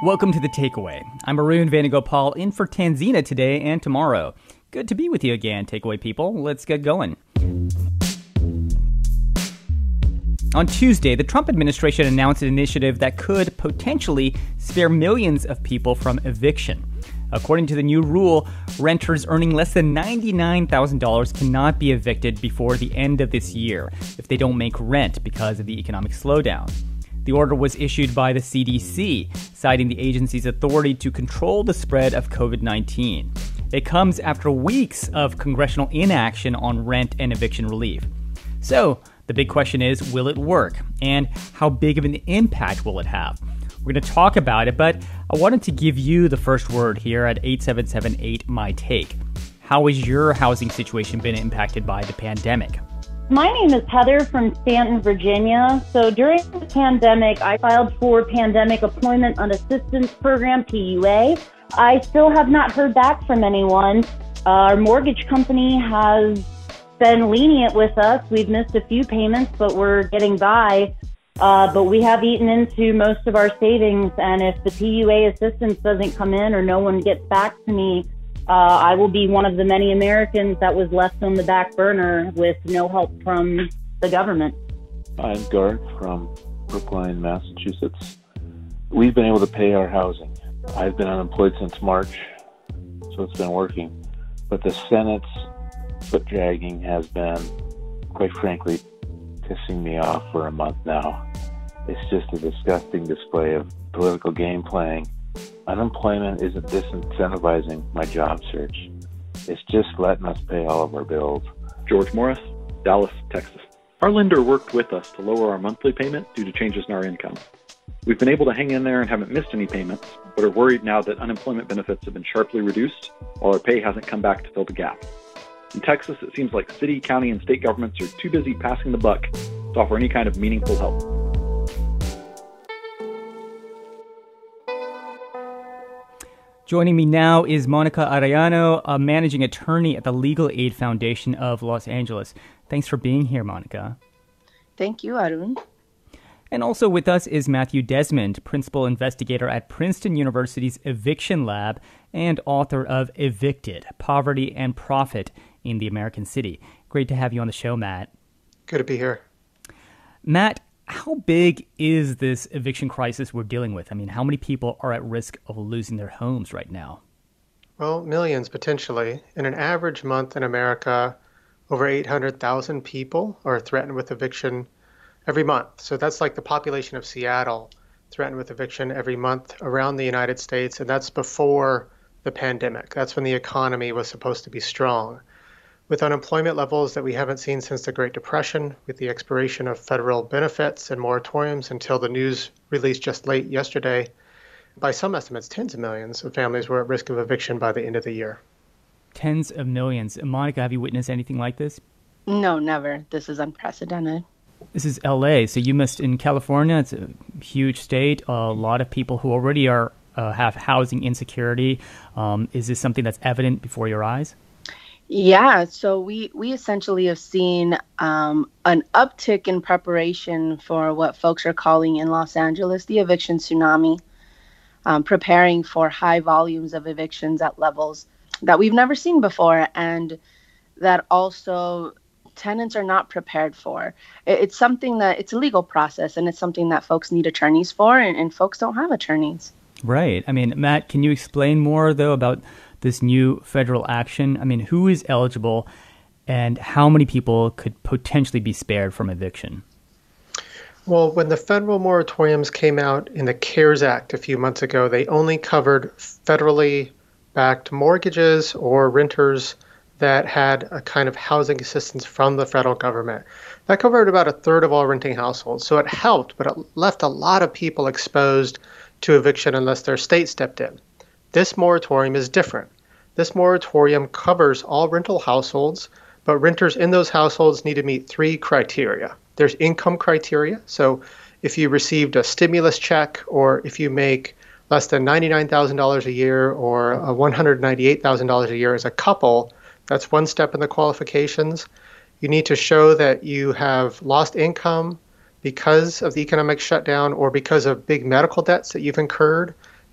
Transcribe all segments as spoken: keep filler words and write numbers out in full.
Welcome to The Takeaway. I'm Arun Venugopal in for Tanzina today and tomorrow. Good to be with you again, Takeaway people. Let's get going. On Tuesday, the Trump administration announced an initiative that could potentially spare millions of people from eviction. According to the new rule, renters earning less than ninety-nine thousand dollars cannot be evicted before the end of this year if they don't make rent because of the economic slowdown. The order was issued by the C D C, citing the agency's authority to control the spread of covid nineteen. It comes after weeks of congressional inaction on rent and eviction relief. So, the big question is, will it work? And how big of an impact will it have? We're going to talk about it, but I wanted to give you the first word here at eight seven seven eight, M Y Take. How has your housing situation been impacted by the pandemic? My name is Heather from Stanton, Virginia. So during the pandemic, I filed for Pandemic Employment Assistance Program, P U A. I still have not heard back from anyone. Uh, our mortgage company has been lenient with us. We've missed a few payments, but we're getting by. Uh, but we have eaten into most of our savings, and if the P U A assistance doesn't come in or no one gets back to me, Uh, I will be one of the many Americans that was left on the back burner with no help from the government. I'm Garth from Brookline, Massachusetts. We've been able to pay our housing. I've been unemployed since March, so it's been working. But the Senate's foot dragging has been, quite frankly, pissing me off for a month now. It's just a disgusting display of political game playing. Unemployment isn't disincentivizing my job search. It's just letting us pay all of our bills. George Morris, Dallas, Texas. Our lender worked with us to lower our monthly payment due to changes in our income. We've been able to hang in there and haven't missed any payments, but are worried now that unemployment benefits have been sharply reduced while our pay hasn't come back to fill the gap. In Texas, it seems like city, county, and state governments are too busy passing the buck to offer any kind of meaningful help. Joining me now is Monica Arellano, a managing attorney at the Legal Aid Foundation of Los Angeles. Thanks for being here, Monica. Thank you, Arun. And also with us is Matthew Desmond, principal investigator at Princeton University's Eviction Lab and author of Evicted, Poverty and Profit in the American City. Great to have you on the show, Matt. Good to be here. Matt, how big is this eviction crisis we're dealing with? I mean, how many people are at risk of losing their homes right now? Well, millions potentially. In an average month in America, over eight hundred thousand people are threatened with eviction every month. So that's like the population of Seattle threatened with eviction every month around the United States. And that's before the pandemic. That's when the economy was supposed to be strong. With unemployment levels that we haven't seen since the Great Depression, with the expiration of federal benefits and moratoriums until the news released just late yesterday, by some estimates, tens of millions of families were at risk of eviction by the end of the year. Tens of millions. Monica, have you witnessed anything like this? No, never. This is unprecedented. This is L A, so you must, in California, it's a huge state, a lot of people who already are uh, have housing insecurity. Um, is this something that's evident before your eyes? Yeah, so we, we essentially have seen um, an uptick in preparation for what folks are calling in Los Angeles the eviction tsunami, um, preparing for high volumes of evictions at levels that we've never seen before, and that also tenants are not prepared for. It, it's something that, it's a legal process, and it's something that folks need attorneys for, and, and folks don't have attorneys. Right. I mean, Matt, can you explain more, though, about this new federal action? I mean, who is eligible and how many people could potentially be spared from eviction? Well, when the federal moratoriums came out in the CARES Act a few months ago, they only covered federally backed mortgages or renters that had a kind of housing assistance from the federal government. That covered about a third of all renting households. So it helped, but it left a lot of people exposed to eviction unless their state stepped in. This moratorium is different. This moratorium covers all rental households, but renters in those households need to meet three criteria. There's income criteria. So if you received a stimulus check, or if you make less than ninety-nine thousand dollars a year or uh, one hundred ninety-eight thousand dollars a year as a couple, that's one step in the qualifications. You need to show that you have lost income because of the economic shutdown or because of big medical debts that you've incurred.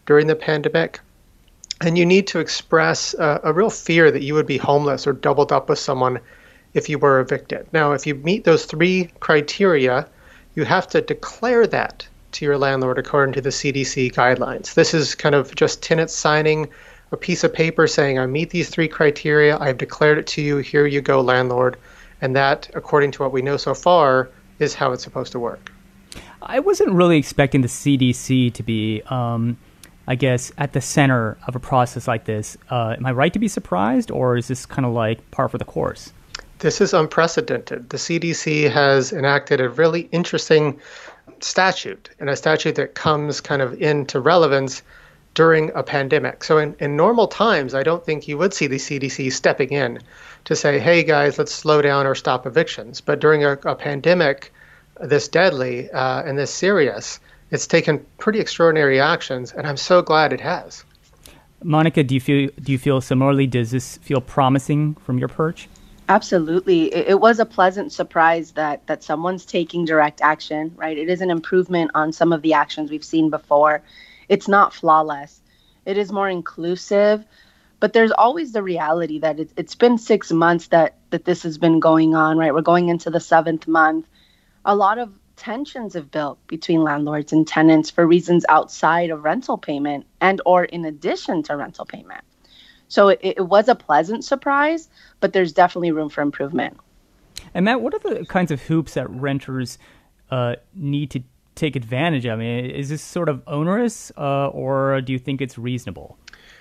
during the pandemic. And you need to express uh, a real fear that you would be homeless or doubled up with someone if you were evicted. Now, if you meet those three criteria, you have to declare that to your landlord according to the C D C guidelines. This is kind of just tenants signing a piece of paper saying, I meet these three criteria, I've declared it to you, here you go, landlord. And that, according to what we know so far, is how it's supposed to work. I wasn't really expecting the C D C to be, um, I guess, at the center of a process like this. Uh, am I right to be surprised, or is this kind of like par for the course? This is unprecedented. The C D C has enacted a really interesting statute, and a statute that comes kind of into relevance during a pandemic. So in, in normal times, I don't think you would see the C D C stepping in to say, hey guys, let's slow down or stop evictions. But during a, a pandemic this deadly uh, and this serious, it's taken pretty extraordinary actions, and I'm so glad it has. Monica, do you feel do you feel similarly? Does this feel promising from your perch? Absolutely. It, it was a pleasant surprise that that someone's taking direct action, right? It is an improvement on some of the actions we've seen before. It's not flawless. It is more inclusive, but there's always the reality that it, it's been six months that, that this has been going on, right? We're going into the seventh month. A lot of tensions have built between landlords and tenants for reasons outside of rental payment and or in addition to rental payment. So it, it was a pleasant surprise, but there's definitely room for improvement. And Matt, what are the kinds of hoops that renters uh, need to take advantage of? I mean, is this sort of onerous, uh, or do you think it's reasonable?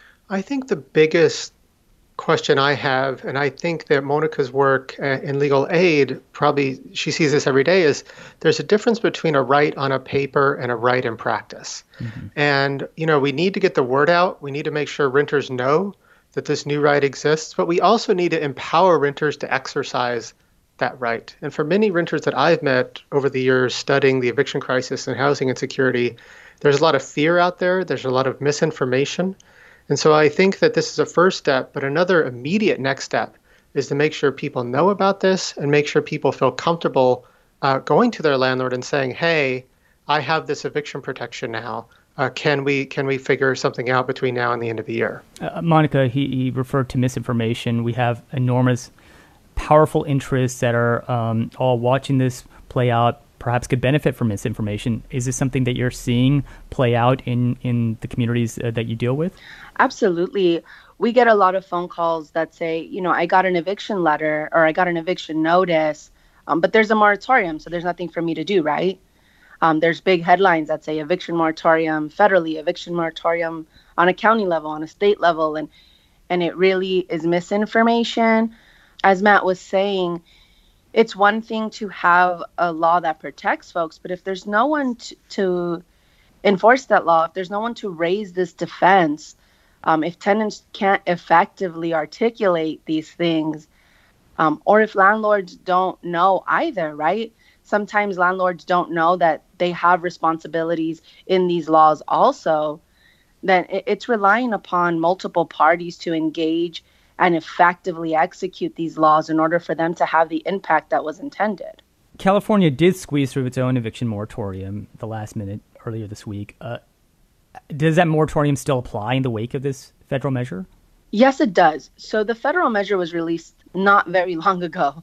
I think the biggest question I have, and I think that Monica's work uh, in legal aid, probably she sees this every day, is there's a difference between a right on a paper and a right in practice. Mm-hmm. And, you know, we need to get the word out. We need to make sure renters know that this new right exists, but we also need to empower renters to exercise that right. And for many renters that I've met over the years studying the eviction crisis and housing insecurity, there's a lot of fear out there. There's a lot of misinformation. And so I think that this is a first step, but another immediate next step is to make sure people know about this and make sure people feel comfortable uh, going to their landlord and saying, hey, I have this eviction protection now. Uh, can we can we figure something out between now and the end of the year? Uh, Monica, he, he referred to misinformation. We have enormous, powerful interests that are um, all watching this play out, perhaps could benefit from misinformation. Is this something that you're seeing play out in, in the communities uh, that you deal with? Absolutely. We get a lot of phone calls that say, you know, I got an eviction letter or I got an eviction notice, um, but there's a moratorium, so there's nothing for me to do, right? Um, there's big headlines that say eviction moratorium federally, eviction moratorium on a county level, on a state level, and and it really is misinformation. As Matt was saying, it's one thing to have a law that protects folks, but if there's no one to, to enforce that law, if there's no one to raise this defense, um, if tenants can't effectively articulate these things, um, or if landlords don't know either, right? Sometimes landlords don't know that they have responsibilities in these laws also, then it's relying upon multiple parties to engage and effectively execute these laws in order for them to have the impact that was intended. California did squeeze through its own eviction moratorium the last minute earlier this week. Uh, does that moratorium still apply in the wake of this federal measure? Yes, it does. So the federal measure was released not very long ago.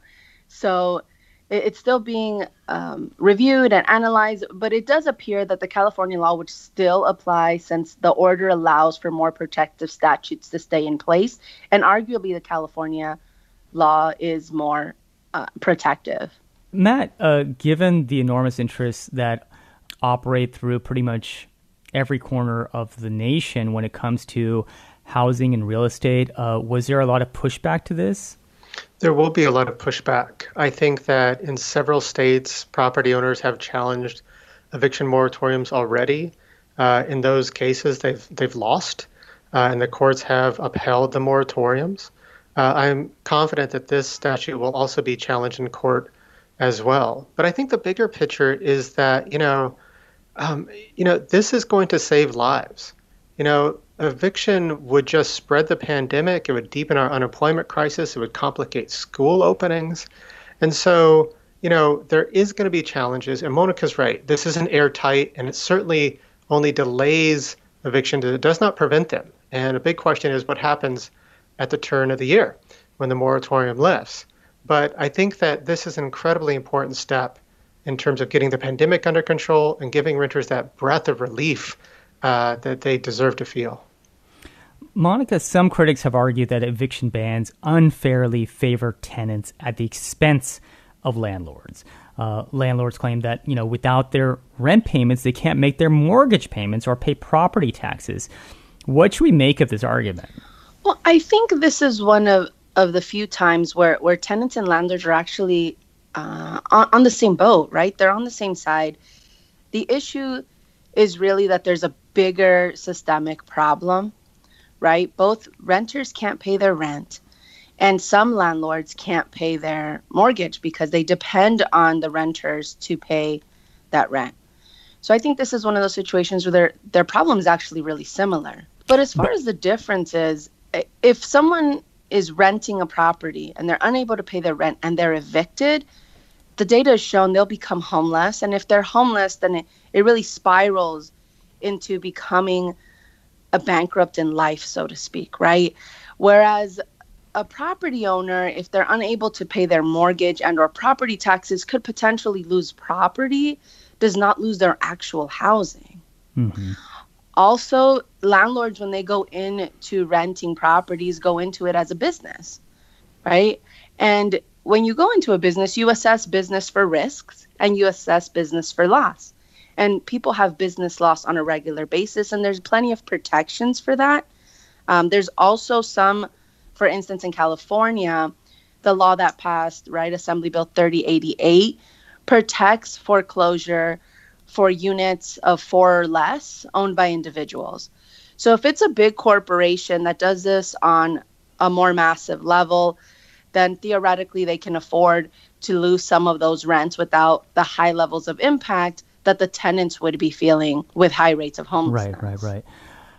So it's still being um, reviewed and analyzed, but it does appear that the California law would still apply since the order allows for more protective statutes to stay in place. And arguably the California law is more uh, protective. Matt, uh, given the enormous interests that operate through pretty much every corner of the nation when it comes to housing and real estate, uh, was there a lot of pushback to this? There will be a lot of pushback. I think that in several states, property owners have challenged eviction moratoriums already. Uh, in those cases, they've they've lost, uh, and the courts have upheld the moratoriums. Uh, I'm confident that this statute will also be challenged in court as well. But I think the bigger picture is that, you know, um, you know, this is going to save lives. You know, eviction would just spread the pandemic. It would deepen our unemployment crisis. It would complicate school openings. And so, you know, there is going to be challenges. And Monica's right. This isn't airtight, and it certainly only delays evictions. It does not prevent them. And a big question is what happens at the turn of the year when the moratorium lifts. But I think that this is an incredibly important step in terms of getting the pandemic under control and giving renters that breath of relief uh, that they deserve to feel. Monica, some critics have argued that eviction bans unfairly favor tenants at the expense of landlords. Uh, landlords claim that, you know, without their rent payments, they can't make their mortgage payments or pay property taxes. What should we make of this argument? Well, I think this is one of, of the few times where, where tenants and landlords are actually uh, on, on the same boat, right? They're on the same side. The issue is really that there's a bigger systemic problem, right? Both renters can't pay their rent, and some landlords can't pay their mortgage because they depend on the renters to pay that rent. So I think this is one of those situations where their their problem is actually really similar. But as far as the difference is, if someone is renting a property and they're unable to pay their rent and they're evicted, the data has shown they'll become homeless. And if they're homeless, then it, it really spirals into becoming a bankrupt in life, so to speak, right? Whereas a property owner, if they're unable to pay their mortgage and or property taxes, could potentially lose property, does not lose their actual housing. Mm-hmm. Also, landlords, when they go into renting properties, go into it as a business, right? And when you go into a business, you assess business for risks and you assess business for loss. And people have business loss on a regular basis, and there's plenty of protections for that. Um, there's also some, for instance, in California, the law that passed, right, Assembly Bill thirty eighty-eight, protects foreclosure for units of four or less owned by individuals. So if it's a big corporation that does this on a more massive level, then theoretically they can afford to lose some of those rents without the high levels of impact that the tenants would be feeling with high rates of homelessness. Right, right, right.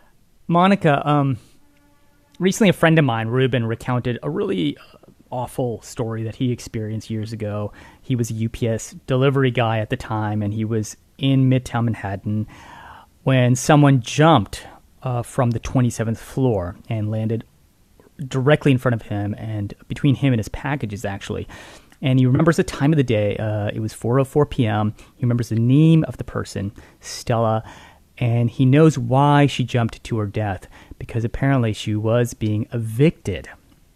Monica, um, recently a friend of mine, Ruben, recounted a really awful story that he experienced years ago. He was a U P S delivery guy at the time, and he was in Midtown Manhattan when someone jumped uh, from the twenty-seventh floor and landed directly in front of him and between him and his packages, actually. And he remembers the time of the day. Uh, it was four oh four p.m. He remembers the name of the person, Stella, and he knows why she jumped to her death, because apparently she was being evicted.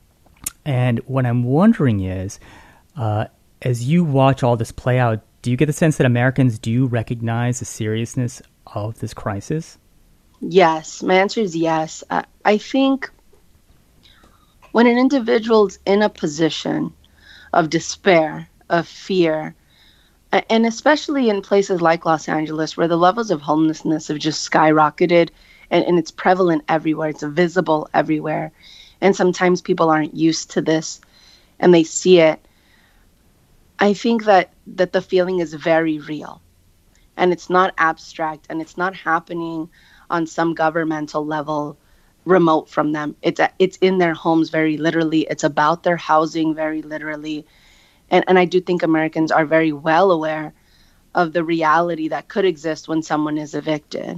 And what I'm wondering is, uh, as you watch all this play out, do you get the sense that Americans do recognize the seriousness of this crisis? Yes, my answer is yes. I, I think when an individual's in a position of despair, of fear, and especially in places like Los Angeles, where the levels of homelessness have just skyrocketed, and, and it's prevalent everywhere, it's visible everywhere, and sometimes people aren't used to this, and they see it. I think that, that the feeling is very real, and it's not abstract, and it's not happening on some governmental level remote from them. It's it's in their homes very literally. It's about their housing very literally. And, and I do think Americans are very well aware of the reality that could exist when someone is evicted.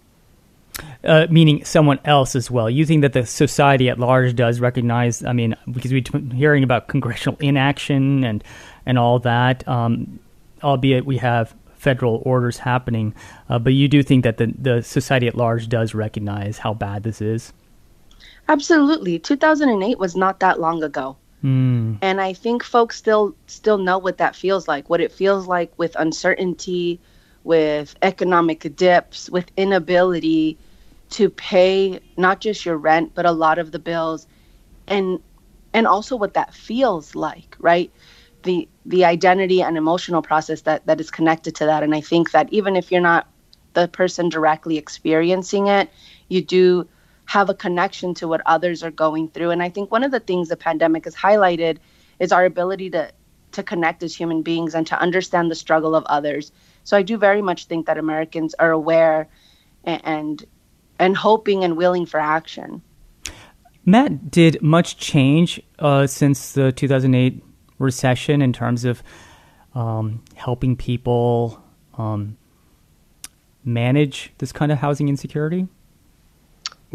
Uh, meaning someone else as well. You think that the society at large does recognize, I mean, because we're t- hearing about congressional inaction and, and all that, um, albeit we have federal orders happening, uh, but you do think that the, the society at large does recognize how bad this is? Absolutely. two thousand eight was not that long ago. Mm. And I think folks still still know what that feels like, what it feels like with uncertainty, with economic dips, with inability to pay not just your rent, but a lot of the bills, and and also what that feels like, right? The the identity and emotional process that, that is connected to that. And I think that even if you're not the person directly experiencing it, you do have a connection to what others are going through. And I think one of the things the pandemic has highlighted is our ability to to connect as human beings and to understand the struggle of others. So I do very much think that Americans are aware and and, and hoping and willing for action. Matt, did much change uh, since the two thousand eight recession in terms of um, helping people um, manage this kind of housing insecurity?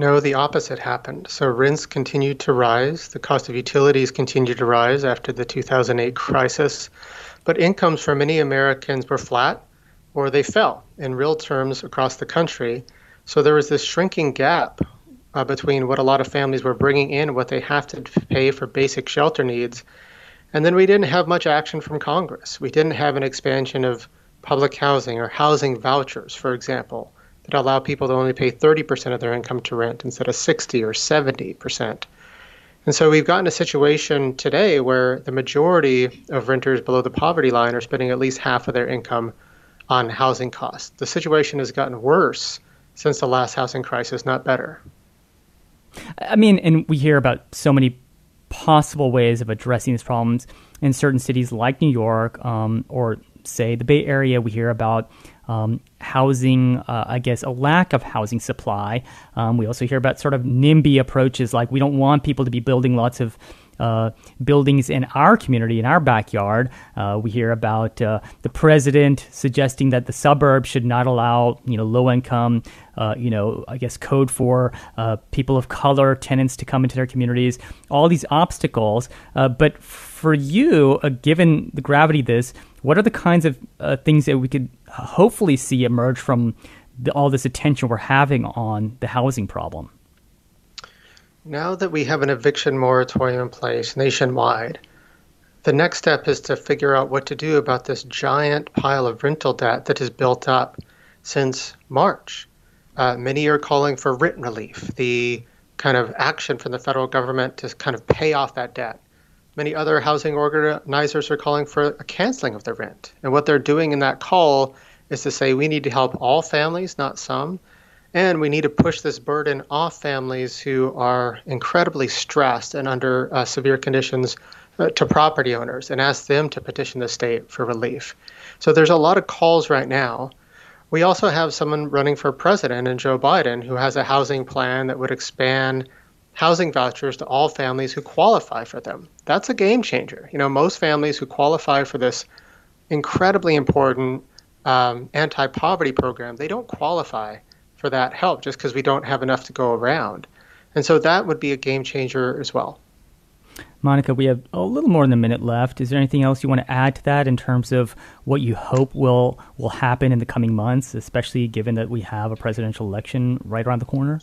No, the opposite happened. So rents continued to rise. The cost of utilities continued to rise after the two thousand eight crisis. But incomes for many Americans were flat or they fell in real terms across the country. So there was this shrinking gap uh, between what a lot of families were bringing in, what they have to pay for basic shelter needs. And then we didn't have much action from Congress. We didn't have an expansion of public housing or housing vouchers, for example, that allow people to only pay thirty percent of their income to rent instead of sixty or seventy percent. And so we've gotten a situation today where the majority of renters below the poverty line are spending at least half of their income on housing costs. The situation has gotten worse since the last housing crisis, not better. I mean, and we hear about so many possible ways of addressing these problems in certain cities like New York um, or, say, the Bay Area. We hear about um, housing, uh, I guess, a lack of housing supply. Um, we also hear about sort of NIMBY approaches, like we don't want people to be building lots of uh, buildings in our community, in our backyard. Uh, we hear about uh, the president suggesting that the suburbs should not allow, you know, low-income, uh, you know, I guess code for uh, people of color, tenants to come into their communities. All these obstacles, uh, but for you, uh, given the gravity of this, what are the kinds of uh, things that we could hopefully see emerge from the, all this attention we're having on the housing problem? Now that we have an eviction moratorium in place nationwide, the next step is to figure out what to do about this giant pile of rental debt that has built up since March. Uh, many are calling for rent relief, the kind of action from the federal government to kind of pay off that debt. Many other housing organizers are calling for a canceling of the rent. And what they're doing in that call is to say we need to help all families, not some. And we need to push this burden off families who are incredibly stressed and under uh, severe conditions uh, to property owners and ask them to petition the state for relief. So there's a lot of calls right now. We also have someone running for president in Joe Biden who has a housing plan that would expand housing vouchers to all families who qualify for them. That's a game changer. You know, most families who qualify for this incredibly important um, anti-poverty program, they don't qualify for that help just because we don't have enough to go around. And so that would be a game changer as well. Monica, we have a little more than a minute left. Is there anything else you want to add to that in terms of what you hope will will happen in the coming months, especially given that we have a presidential election right around the corner?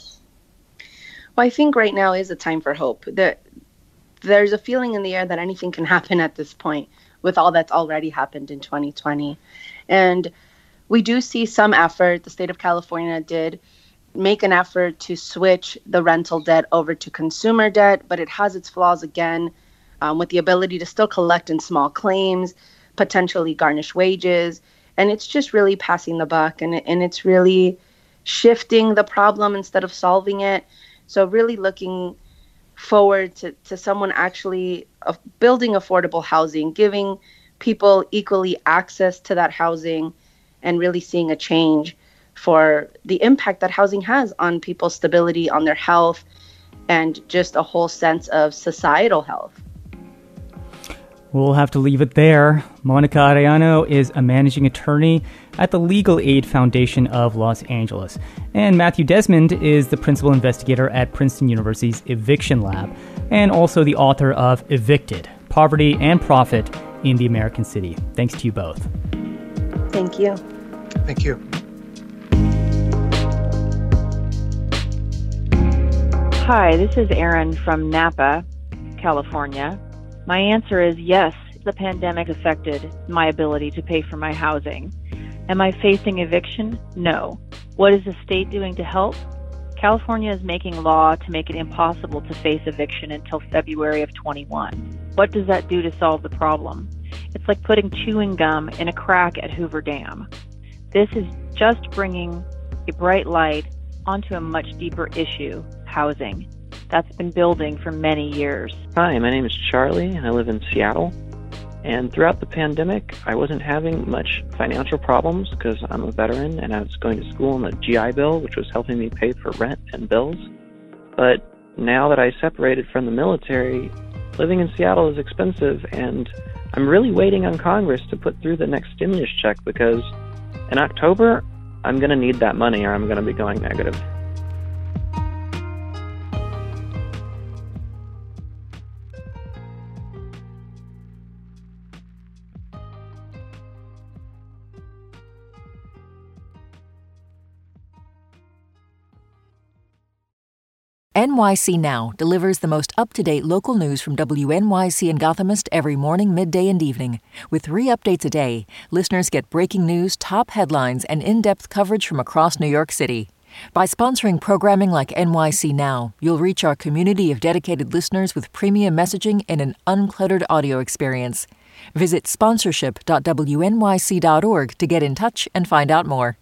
Well, I think right now is a time for hope. That there's a feeling in the air that anything can happen at this point with all that's already happened in twenty twenty. And we do see some effort. The state of California did make an effort to switch the rental debt over to consumer debt, but it has its flaws again, um, with the ability to still collect in small claims, potentially garnish wages. And it's just really passing the buck, and, and it's really shifting the problem instead of solving it. So really looking forward to, to someone actually uh, building affordable housing, giving people equally access to that housing, and really seeing a change for the impact that housing has on people's stability, on their health, and just a whole sense of societal health. We'll have to leave it there. Monica Arellano is a managing attorney at the Legal Aid Foundation of Los Angeles. And Matthew Desmond is the principal investigator at Princeton University's Eviction Lab, and also the author of Evicted, Poverty and Profit in the American City. Thanks to you both. Thank you. Thank you. Hi, this is Erin from Napa, California. My answer is yes, the pandemic affected my ability to pay for my housing. Am I facing eviction? No. What is the state doing to help? California is making law to make it impossible to face eviction until February of twenty-one. What does that do to solve the problem? It's like putting chewing gum in a crack at Hoover Dam. This is just bringing a bright light onto a much deeper issue, housing. That's been building for many years. Hi, my name is Charlie, and I live in Seattle. And throughout the pandemic, I wasn't having much financial problems because I'm a veteran and I was going to school on the G I Bill, which was helping me pay for rent and bills. But now that I separated from the military, living in Seattle is expensive, and I'm really waiting on Congress to put through the next stimulus check because in October, I'm going to need that money or I'm going to be going negative. N Y C Now delivers the most up-to-date local news from W N Y C and Gothamist every morning, midday, and evening. With three updates a day, listeners get breaking news, top headlines, and in-depth coverage from across New York City. By sponsoring programming like N Y C Now, you'll reach our community of dedicated listeners with premium messaging and an uncluttered audio experience. Visit sponsorship dot W N Y C dot org to get in touch and find out more.